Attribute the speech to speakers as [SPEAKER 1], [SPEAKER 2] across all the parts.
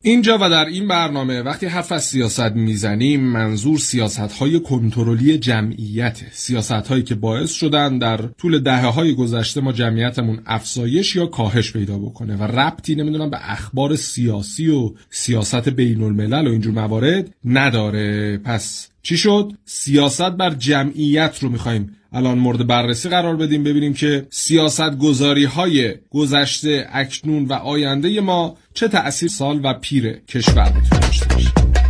[SPEAKER 1] اینجا و در این برنامه وقتی حرف از سیاست میزنیم منظور سیاست‌های کنترلی جمعیت، سیاست‌هایی که باعث شدن در طول دهه‌های گذشته ما جمعیتمون افزایش یا کاهش پیدا بکنه و ربطی نمیدونم به اخبار سیاسی و سیاست بین الملل و اینجور موارد نداره. پس چی شد؟ سیاست بر جمعیت رو میخوایم الان مورد بررسی قرار بدیم، ببینیم که سیاست گذاری های گذشته، اکنون و آینده ما چه تأثیر سال و پیر کشور میتونه داشته باشه.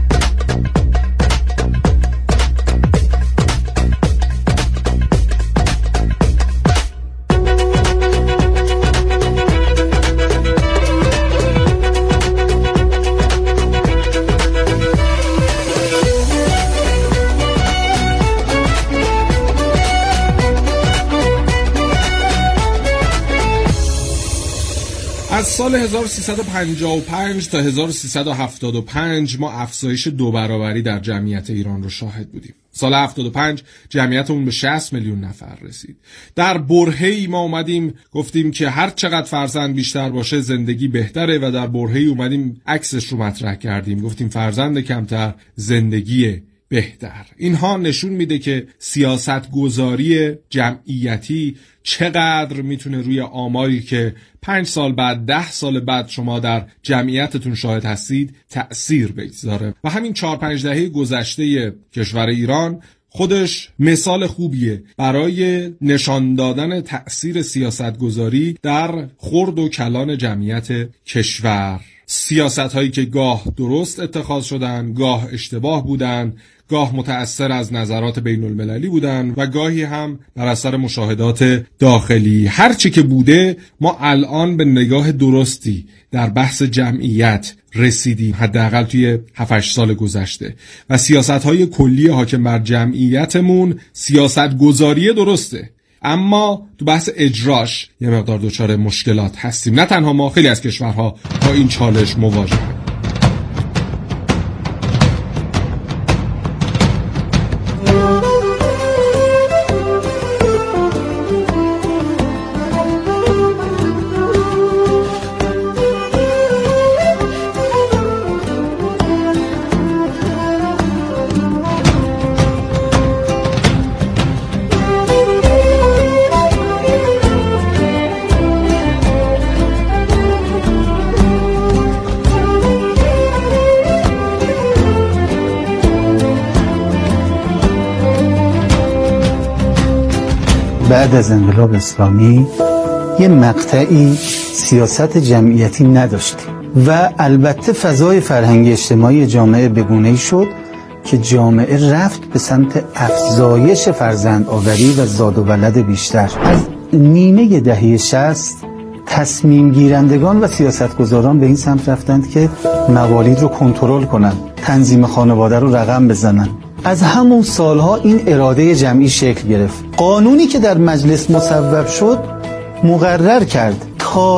[SPEAKER 1] از سال 1355 تا 1375 ما افزایش 2 برابری در جمعیت ایران رو شاهد بودیم. سال 75 جمعیتمون به 60 میلیون نفر رسید. در برهه‌ای ما اومدیم گفتیم که هر چقدر فرزند بیشتر باشه زندگی بهتره و در برهه‌ای اومدیم عکسش رو مطرح کردیم، گفتیم فرزند کمتر زندگی بهتر. اینها نشون میده که سیاست گذاری جمعیتی چقدر میتونه روی آماری که 5 سال بعد 10 سال بعد شما در جمعیتتون شاهد هستید تأثیر بگذاره. و همین 4-5 دهه گذشته کشور ایران خودش مثال خوبیه برای نشان دادن تأثیر سیاست گذاری در خرد و کلان جمعیت کشور. سیاست هایی که گاه درست اتخاذ شدن، گاه اشتباه بودن، گاه متأثر از نظرات بین المللی بودن و گاهی هم در اثر مشاهدات داخلی. هرچی که بوده ما الان به نگاه درستی در بحث جمعیت رسیدیم، حداقل توی 7-8 سال گذشته، و سیاست‌های کلی حاکم بر جمعیتمون سیاست گذاری درسته، اما تو بحث اجراش یه مقدار دچار مشکلات هستیم. نه تنها ما، خیلی از کشورها با این چالش مواجهن.
[SPEAKER 2] بعد از انقلاب اسلامی یه مقطعی سیاست جمعیتی نداشتیم و البته فضای فرهنگی اجتماعی جامعه بگونه‌ای شد که جامعه رفت به سمت افزایش فرزند آوری و زاد و ولد بیشتر. از نیمه دهه 60 تصمیم گیرندگان و سیاستگزاران به این سمت رفتند که موالید رو کنترل کنن، تنظیم خانواده رو رقم بزنن. از همون سالها این اراده جمعی شکل گرفت. قانونی که در مجلس مصوب شد مقرر کرد تا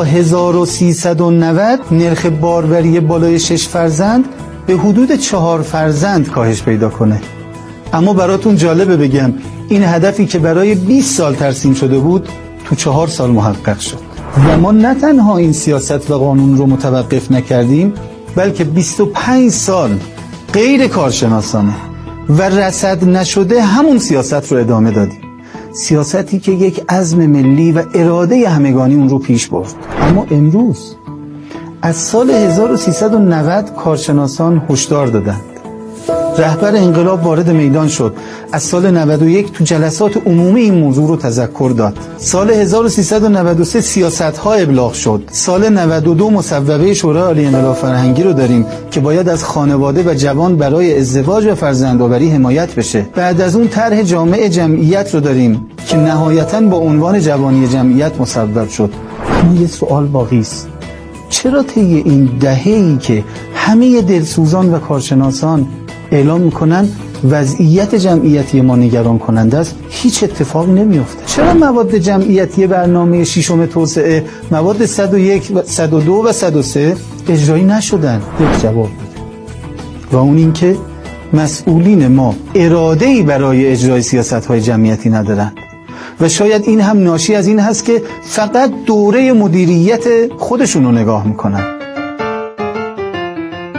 [SPEAKER 2] 1390 نرخ باروری بالای 6 فرزند به حدود 4 فرزند کاهش پیدا کنه. اما براتون جالبه بگم این هدفی که برای 20 سال ترسیم شده بود تو 4 سال محقق شد. و ما نه تنها این سیاست و قانون رو متوقف نکردیم، بلکه 25 سال غیر کارشناسانه و رصد نشده همون سیاست رو ادامه دادیم. سیاستی که یک عزم ملی و اراده همگانی اون رو پیش برد. اما امروز از سال 1390 کارشناسان هشدار دادند. رهبر انقلاب وارد میدان شد. از سال 91 تو جلسات عمومی این موضوع رو تذکر داد. سال 1393 سیاست‌ها ابلاغ شد. سال 92 مصوبه شورای عالی انقلاب فرهنگی رو داریم که باید از خانواده و جوان برای ازدواج و فرزندآوری حمایت بشه. بعد از اون طرح جامع جمعیت رو داریم که نهایتاً با عنوان جوانی جمعیت مصوب شد. اما یه سوال باقی است. چرا طی این دهه‌ای که همه دلسوزان و کارشناسان اعلام میکنن وضعیت جمعیتی ما نگران کننده است، هیچ اتفاقی نمیفته؟ چرا مواد جمعیتی برنامه ششم توسعه، مواد 101 و 102 و 103 اجرایی نشدن؟ یک جواب بده، و اون این که مسئولین ما اراده‌ای برای اجرای سیاست‌های جمعیتی ندارند و شاید این هم ناشی از این هست که فقط دوره مدیریت خودشون رو نگاه میکنن.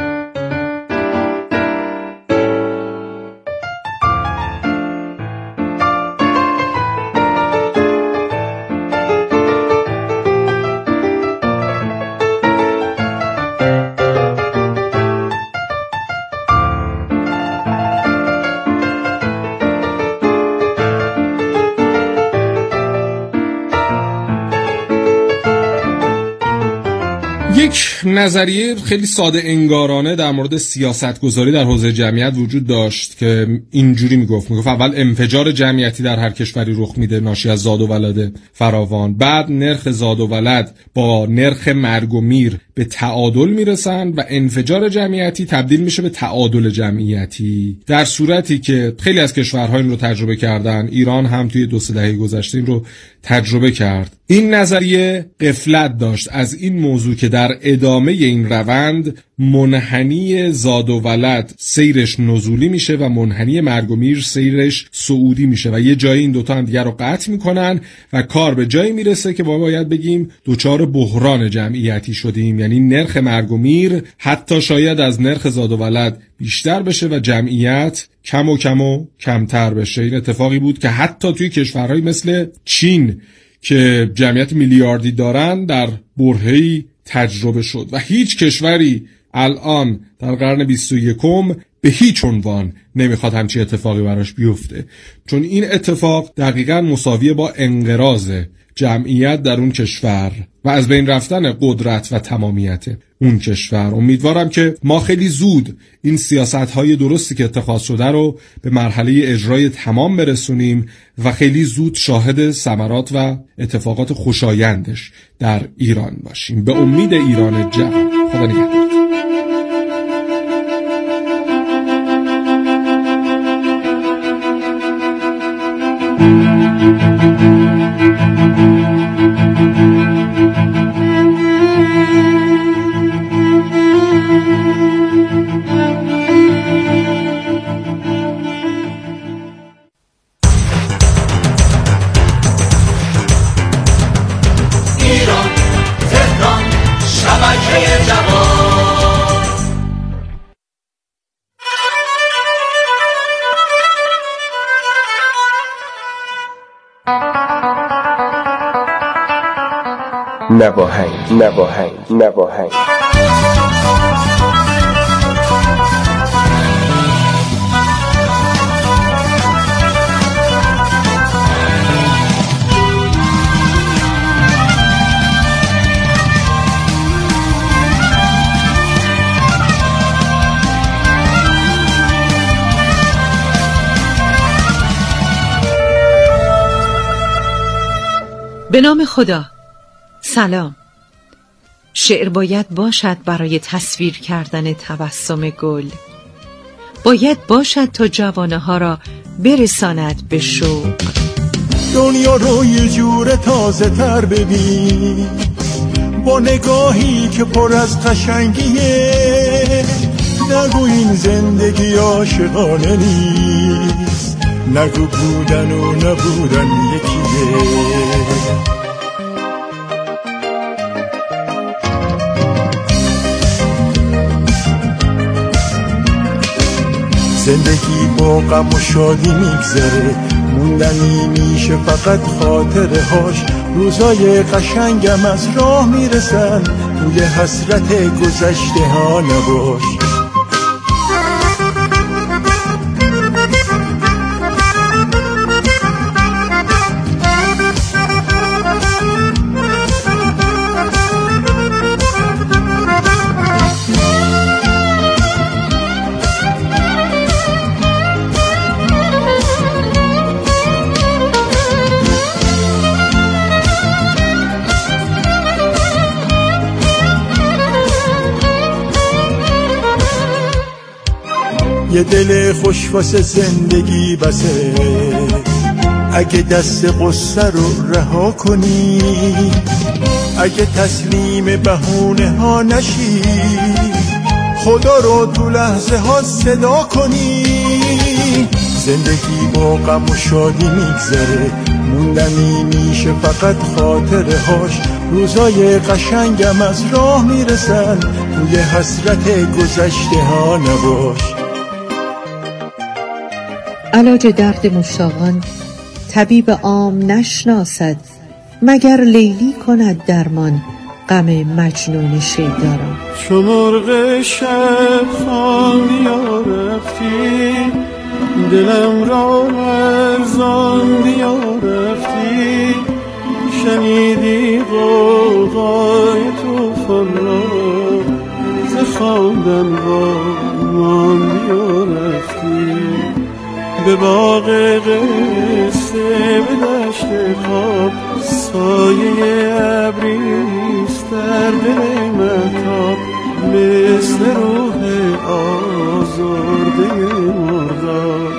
[SPEAKER 1] یک نظریه خیلی ساده انگارانه در مورد سیاستگذاری در حوزه جمعیت وجود داشت که اینجوری میگفت اول انفجار جمعیتی در هر کشوری رخ میده ناشی از زاد و ولد فراوان، بعد نرخ زاد و ولد با نرخ مرگ و میر به تعادل میرسن و انفجار جمعیتی تبدیل میشه به تعادل جمعیتی، در صورتی که خیلی از کشورها این رو تجربه کردن. ایران هم توی 2-3 دهه گذشته این رو تجربه کرد. این نظریه غفلت داشت از این موضوع که در ادامه این روند منحنی زاد و ولد سیرش نزولی میشه و منحنی مرگ و میر سیرش صعودی میشه و یه جایی این دوتا هم دیگر رو قطع میکنن و کار به جایی میرسه که باید بگیم دوچار بحران جمعیتی شدیم، یعنی نرخ مرگ و میر حتی شاید از نرخ زاد و ولد بیشتر بشه و جمعیت کم و کمتر بشه. این اتفاقی بود که حتی توی کشورهایی مثل چین که جمعیت میلیاردی دارن در برهه‌ای تجربه شد و هیچ کشوری الان در قرن 21 به هیچ عنوان نمیخواد همچین اتفاقی براش بیفته، چون این اتفاق دقیقاً مساویه با انقراض جمعیت در اون کشور و از بین رفتن قدرت و تمامیت اون کشور. امیدوارم که ما خیلی زود این سیاست‌های درستی که اتخاذ شده رو به مرحله اجرای تمام برسونیم و خیلی زود شاهد ثمرات و اتفاقات خوشایندش در ایران باشیم. به امید ایران جوان. خدا نگهدار.
[SPEAKER 3] نواهنگ.
[SPEAKER 4] به نام خدا. سلام. شعر باید باشد برای تصویر کردن تبسم گل، باید باشد تا جوانه ها را برساند به شوق.
[SPEAKER 5] دنیا رو یه جور تازه تر ببین با نگاهی که پر از قشنگیه. نگو این زندگی عاشقانه نیست، نگو بودن و نبودن یکیه. زندگی با غم و شادی میگذره، موندنی میشه فقط خاطره هاش. روزای قشنگم از راه میرسن، توی حسرت گذشته ها نباش. یه دل خوش واسه زندگی بسه، اگه دست قصه رو رها کنی، اگه تسلیم بهونه ها نشی، خدا رو تو لحظه ها صدا کنی. زندگی با غم و شادی میگذره، موندنی میشه فقط خاطره هاش. روزای قشنگم از راه میرسن، توی حسرت گذشته ها نباش.
[SPEAKER 4] علاج درد مشتاقان طبیب عام نشناسد، مگر لیلی کند درمان غم مجنون شیداران.
[SPEAKER 5] چو مرغ شب خانیا رفتی، دلم را ارزاندی و رفتی. شنیدی غوغای توفان را،
[SPEAKER 6] من ماندی و رفتی، به باغ قصه به دشت خواب سایه ابریست در دل مهتاب، مثل روح آزرده مرداب.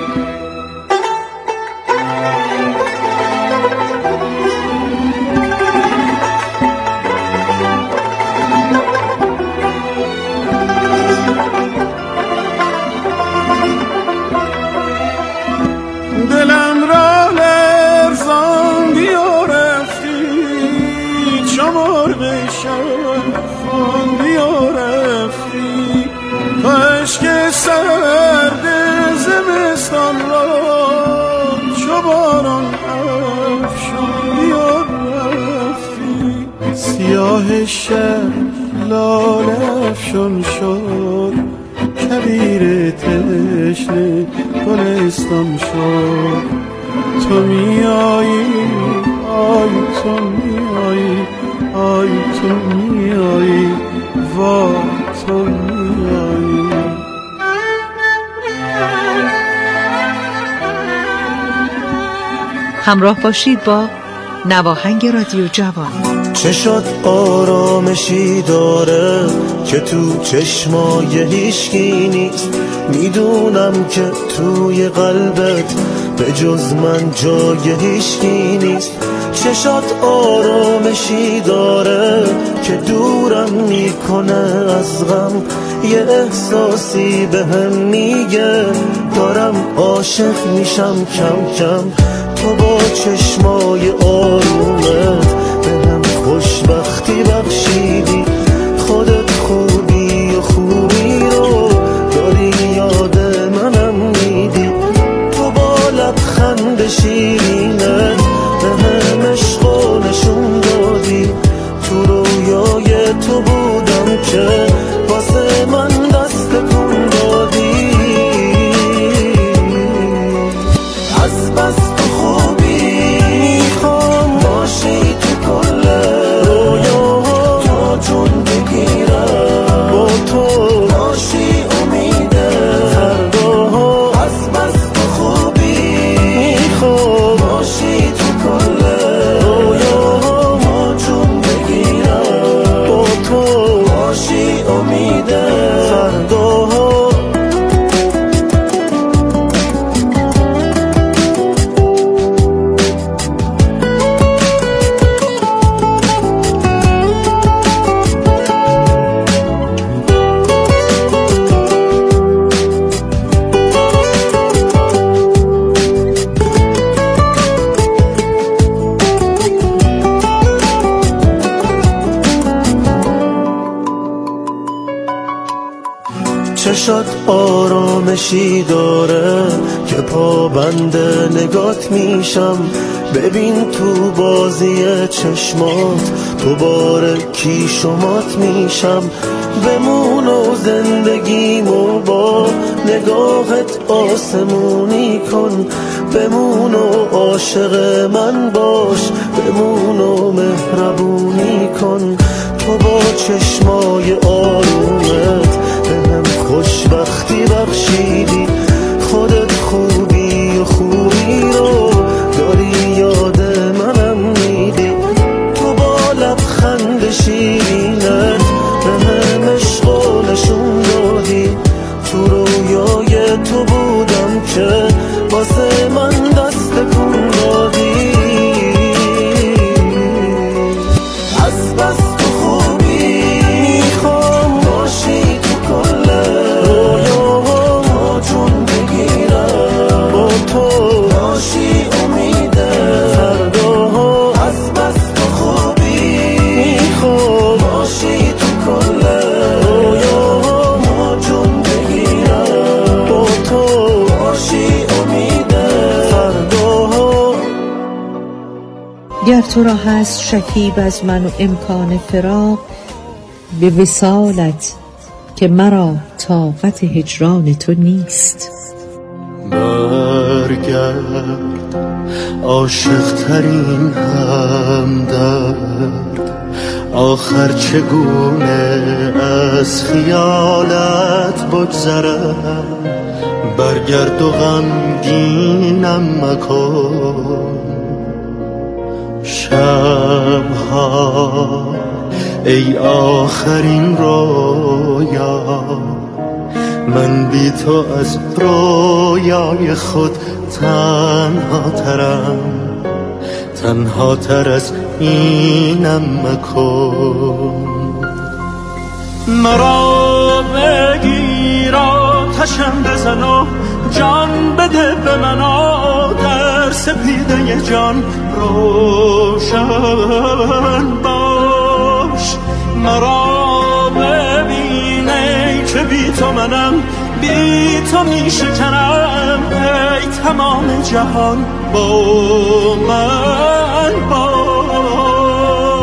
[SPEAKER 6] دلم را لرزاندی و رفتی، چو مرغ شب خواندی و رفتی، اشک سرد زمستان را چو باران افشاندی و رفتی. سیاه شب لاله افشان شد، کبیر تشنه گلستان شد. تو میایی آی تو میایی، آی تو میایی، وای تو میایی.
[SPEAKER 4] همراه باشید با نواهنگ رادیو جوان.
[SPEAKER 7] چشات آرامشی داره که تو چشمای هیچکی نیست، میدونم که توی قلبت به جز من جای هیچکی نیست. چشات آرامشی داره که دورم میکنه از غم، یه احساسی به هم میگه دارم عاشق میشم کم کم. تو با چشمای آرومت به هم خوشبختی بخشیدی، خودت خوبی و خوبی رو داری یاد منم میدی. تو با لبخند شیرینت به هم عشقو نشون دادی، تو رویای تو بودم که واسه من دست کن دادی. از بس تو خوبی میخوام باشی تو کل رویاها، تا جون بگیرم با تو باشی امیده فرداها. از بس تو خوبی میخوام باشی تو کل رویاها، تا جون بگیرم با تو باشی امیده فرداها. چشات آرامشی داره که پابند نگات میشم، ببین تو بازی چشمات دوباره کی شمات میشم. بمون و زندگیمو با نگاهت آسمونی کن، بمون و عاشق من باش، بمون و مهربونی کن. تو با چشمای آرومت به هم خوشبختی بخشیدی، خودت خوبی و خوبی رو داری یاد منم میدی. تو با لبخند شیرینت به هم عشقو نشون دادی، تو رویای تو بودم که واسه من دست کن دادی. از بس تو خوبی میخوام باشی تو کل رویاها، تا جون بگیرم با تو باشی امیده فرداها. از بس تو خوبی میخوام باشی تو کل رویاها، تا جون بگیرم با تو باشی امیده فرداها.
[SPEAKER 4] گر تو را هست شکیب از من و امکان فراق، به وصالت که مرا طاقت هجران تو نیست.
[SPEAKER 7] برگرد عاشق ترین همدرد، آخر چگونه از خیالت بگذرم، برگرد و غمگینم مکن. شبها ای آخرین رویا، من بی تو از رویای خود تنها تر از اینم مکن.
[SPEAKER 6] مرا بگیر آتشم بزن و جان بده به من، در سپیده جان روشن باش. مرا ببینه که بی تو منم، بی تو می شکنم، ای تمام جهان با من باش.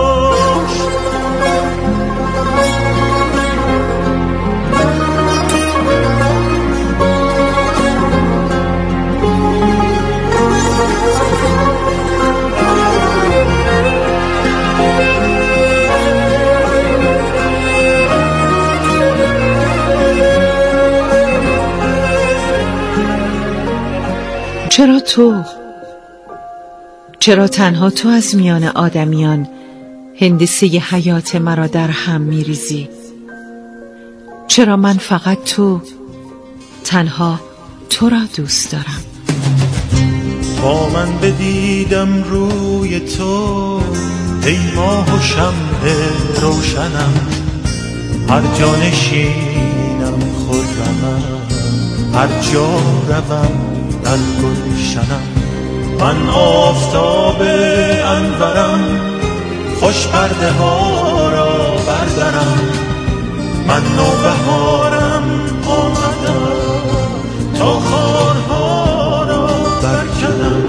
[SPEAKER 4] چرا تنها تو از میان آدمیان هندسه حیات مرا در هم میریزی؟ چرا من فقط تنها تو را دوست دارم؟
[SPEAKER 5] با من بدیدم روی تو ای ماه و شمع روشنم، هر جا نشینم خرمم، هر جا روم در گلشنم. من آفتاب انورم، خوش پرده ها را بردارم. من نوبهارم آمدم تا خارها را برکنم.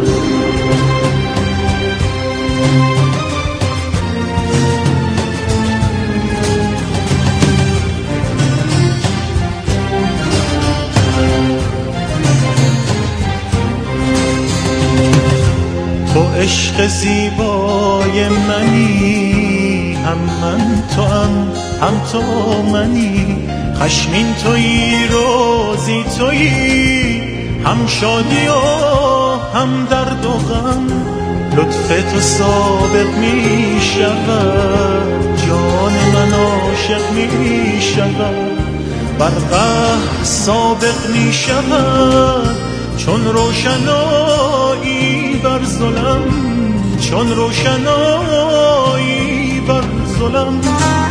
[SPEAKER 5] تو عشق زیبای منی، هم من تو هم تو منی. خشمین تویی روزی تویی، هم شادی و هم درد و غم. لطف تو سابق می شود، جان من عاشق می شود. بر قهر سابق می شود، چون روشنایی بر ظلم، چون روشنایی بر ظلم.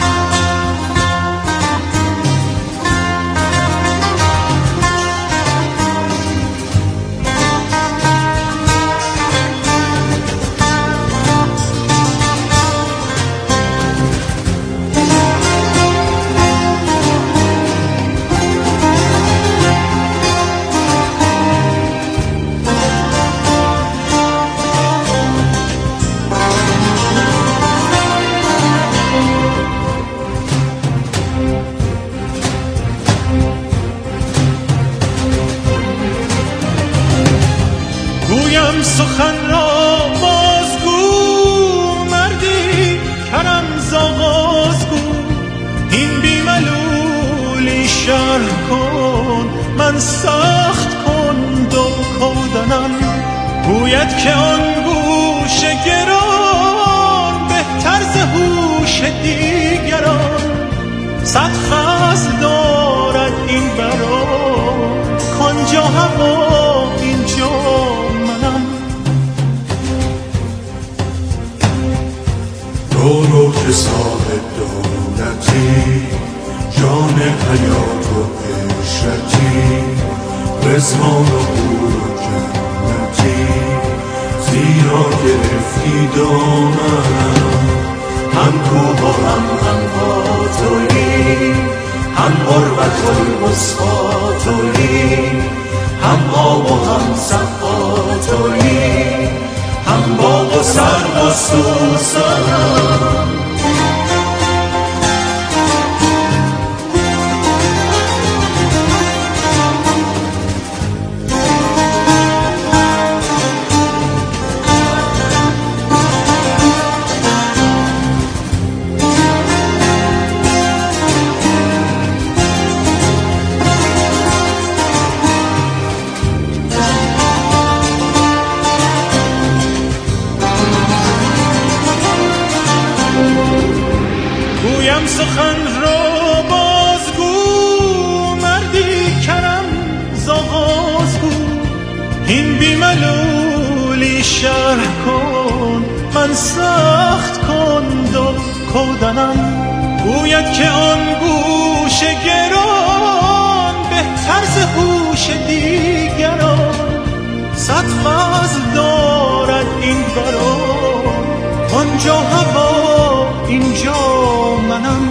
[SPEAKER 5] گویم سخن را بازگو، مردی کرم زاغازگو. این بیملولی شرح کن، من سخت کن دل کودنم. گوید که آن گوش گران، بهتر ز هوش دیگران. صد خصم دارد این برا، کانجا هوا اینجا منم. رو که صاحب دولتی، جان حیات و عشرتی. رزوان و حور و جنتی، زیرا گرفتی دامنم. هم کوه و هم تویی، هم غربت الوسطی تویی. هم آب و هم صفا تویی، هم باغ و سرو و سوسنم.
[SPEAKER 6] این بیملولی شرح کن، من سخت کند و کودنم. گوید که آن گوش گران بهتر ز هوش دیگران، صد فضل دارد این بران، آنجا هوا اینجا منم.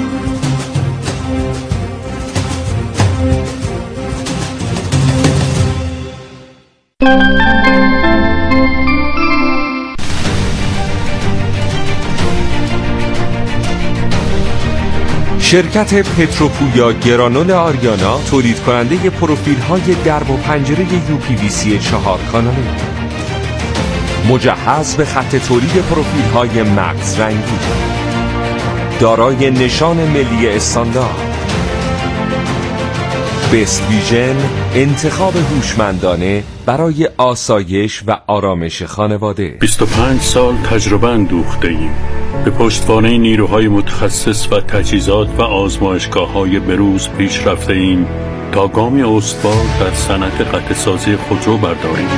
[SPEAKER 8] شرکت پتروپویا گرانول آریانا تولید کننده پروفیل های درب و پنجره UPVC 4 کاناله، مجهز به خط تولید پروفیل های مغز رنگی، دارای نشان ملی استاندارد. بست ویژن، انتخاب هوشمندانه برای آسایش و آرامش خانواده.
[SPEAKER 9] 25 سال تجربه اندوخته ایم. به پشتوانه نیروهای متخصص و تجهیزات و آزمایشگاه‌های بروز پیش رفته ایم تا گامی استوار در صنعت قطعه‌سازی خودرو برداریم.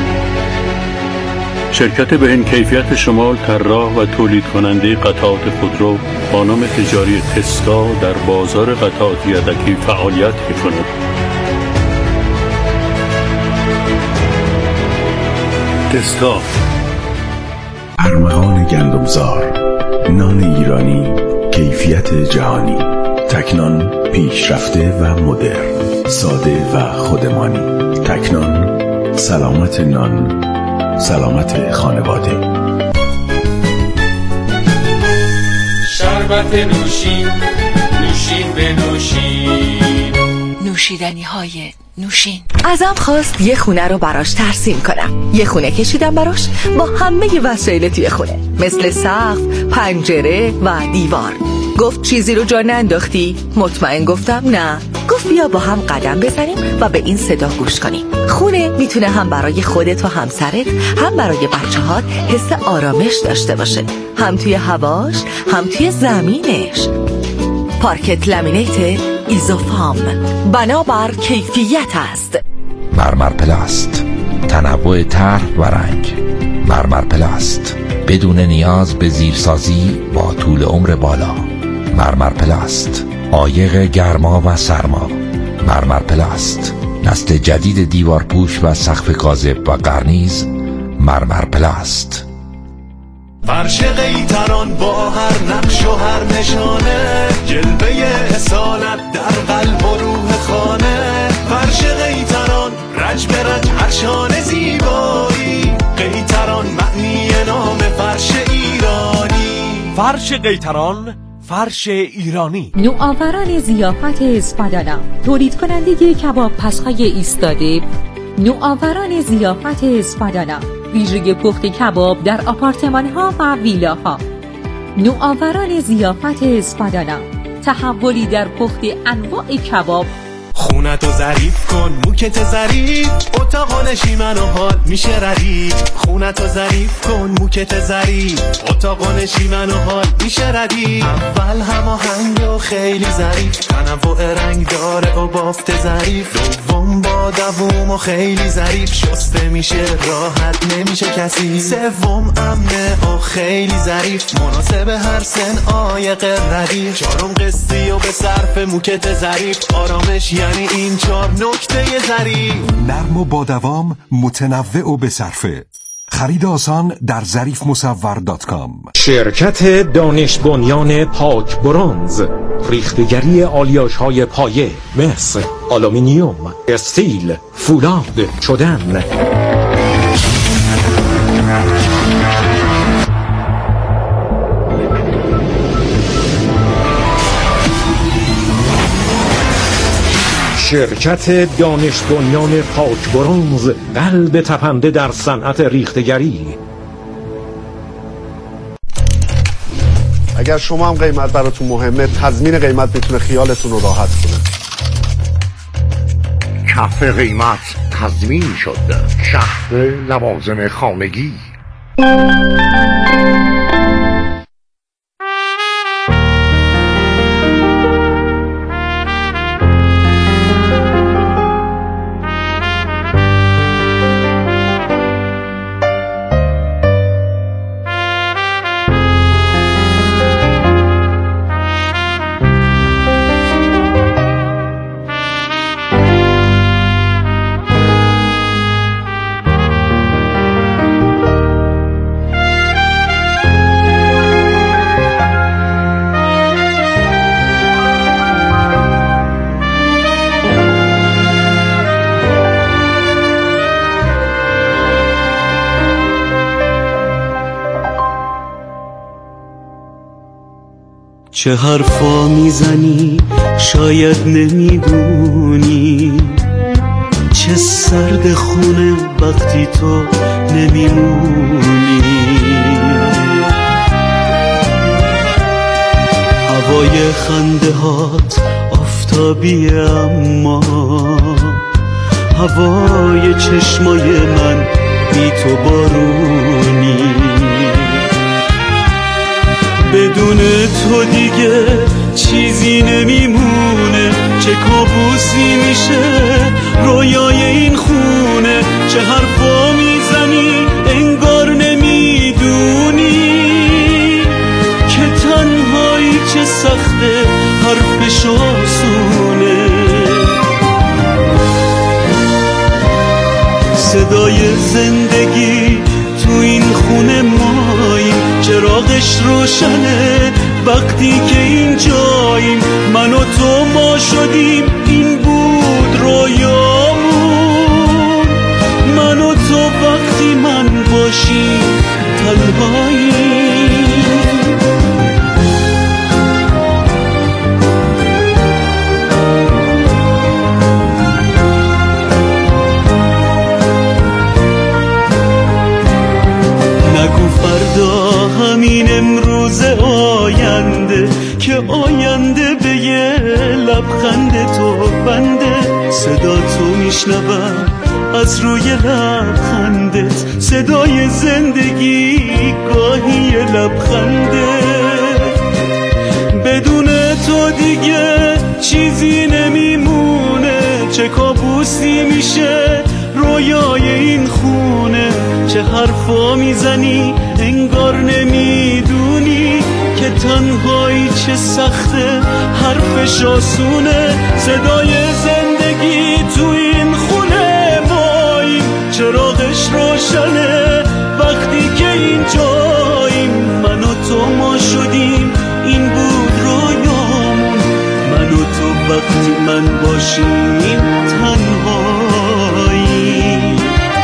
[SPEAKER 9] شرکت بهین کیفیت شمال طراح و تولید کننده قطعات خودرو با نام تجاری تسلا در بازار قطعات یدکی فعالیت می‌کند. تسلا،
[SPEAKER 10] ارمغان گندمزار، نان ایرانی، کیفیت جهانی، تکنان پیشرفته و مدرن، ساده و خودمانی. تکنان، سلامت نان، سلامت خانواده.
[SPEAKER 11] شربت نوشین، نوشین به نوشین،
[SPEAKER 12] نوشیدنی های نوشین. ازم خواست یه خونه رو براش ترسیم کنم. یه خونه کشیدم براش با همه وسایل توی خونه، مثل سقف، پنجره و دیوار. گفت چیزی رو جا ننداختی؟ مطمئن گفتم نه. گفت بیا با هم قدم بزنیم و به این صدا گوش کنیم. خونه میتونه هم برای خودت و همسرت، هم برای بچه‌هات حس آرامش داشته باشه، هم توی هواش، هم توی زمینش. پارکت لامینیت ایزوفام، بنابر کیفیت است.
[SPEAKER 13] مرمر پلاست، تنوع طرح و رنگ. مرمر پلاست، بدون نیاز به زیرسازی با طول عمر بالا. مرمر پلاست، عایق گرما و سرما. مرمر پلاست، نسل جدید دیوارپوش و سقف کاذب و قرنیز. مرمر پلاست.
[SPEAKER 14] فرش قیطران با هر نقش و هر نشانه، جلوه اصالت در قلب و روح خانه. فرش قیطران رج به رج هر شانه زیبایی، قیطران معنی نام فرش ایرانی.
[SPEAKER 15] فرش قیطران، فرش ایرانی.
[SPEAKER 16] نوآوران ضیافت اسپادانا، تولید کننده کباب پس‌های ایستاده. نوآوران ضیافت اسپادانا، ویژگی پخت کباب در آپارتمان‌ها و ویلاها. نوآوران ضیافت اسپادانا، تحولی در پخت انواع کباب.
[SPEAKER 14] خونتو ظریف کن، موکت ظریف، اتاق نشیمن و حال میشه ردیف. خونتو ظریف کن، موکت ظریف، اتاق نشیمن و حال میشه ردیف. اول هماهنگ و خیلی ظریف، تنوع رنگ داره و بافت ظریف. دوم با دووم و خیلی ظریف، شسته میشه راحت نمیشه کسی. سوم امنه و خیلی ظریف، مناسب هر سن عایق ردیف. چهارم قصی و به صرف موکت ظریف، آرامش یعنی این 4 نکته ظریف.
[SPEAKER 17] نرم و با دوام، متنوع و به صرفه. خرید آسان در ظریفمصور.com.
[SPEAKER 18] شرکت دانش بنیان پاک برنز، ریختگری آلیاژهای پایه مثل آلومینیوم، استیل، فولاد، چدن. شرکت دانش بنیان پاک برنز، قلب تپنده در صنعت ریختگری.
[SPEAKER 19] اگر شما هم قیمت براتون مهمه، تضمین قیمت میتونه خیالتون رو راحت کنه.
[SPEAKER 20] کف قیمت تضمین شد. شهر لوازم خانگی.
[SPEAKER 7] چه حرفا میزنی شاید نمیدونی، چه سرد خونه وقتی تو نمیمونی. هوای خنده هات آفتابی اما هوای چشمای من بی تو بارونی. بدون تو دیگه چیزی نمیمونه، چه کابوسی میشه رویای این خونه. چه حرفا میزنی انگار نمیدونی که تنهایی چه سخته حرفش آسونه. صدای زندگی تو این خونه ماییم، چراغش روشنه وقتی که این جاییم. من و تو ما شدیم این بود رویامون، من و تو وقتی من باشیم تنهاییم. همین امروز آینده که آینده به یه لبخند تو بنده. صدا تو میشنوم از روی لبخندت، صدای زندگی گاهی لبخنده. بدون تو دیگه چیزی نمیمونه، چه کابوسی میشه رویای این خونه. چه حرفا میزنی انگار نمیدونی که تنهایی چه سخته حرفش آسونه. صدای زندگی تو این خونه ماییم، چراغش روشنه وقتی که این جاییم. من و تو ما شدیم این بود رویامون، من و تو وقتی من باشیم تنهاییم.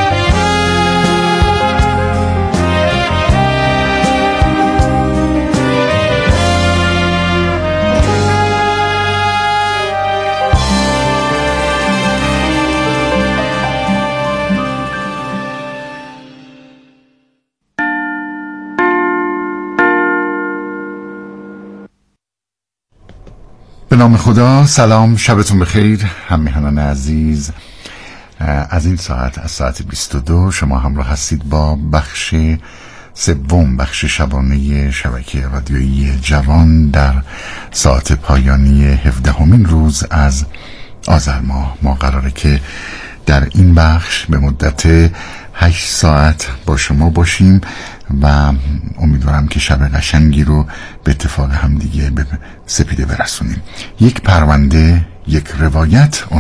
[SPEAKER 2] به نام خدا. سلام، شبتون بخیر همراهان عزیز. از این ساعت، از ساعت 22 شما همراه هستید با بخش سوم، بخش شبانه شبکه رادیویی جوان در ساعت پایانی 17مین روز از آذر ماه. ما قراره که در این بخش به مدت 8 ساعت با شما باشیم و امیدوارم که شب قشنگی رو به اتفاق همدیگه به سپیده برسونیم. یک پرونده، یک روایت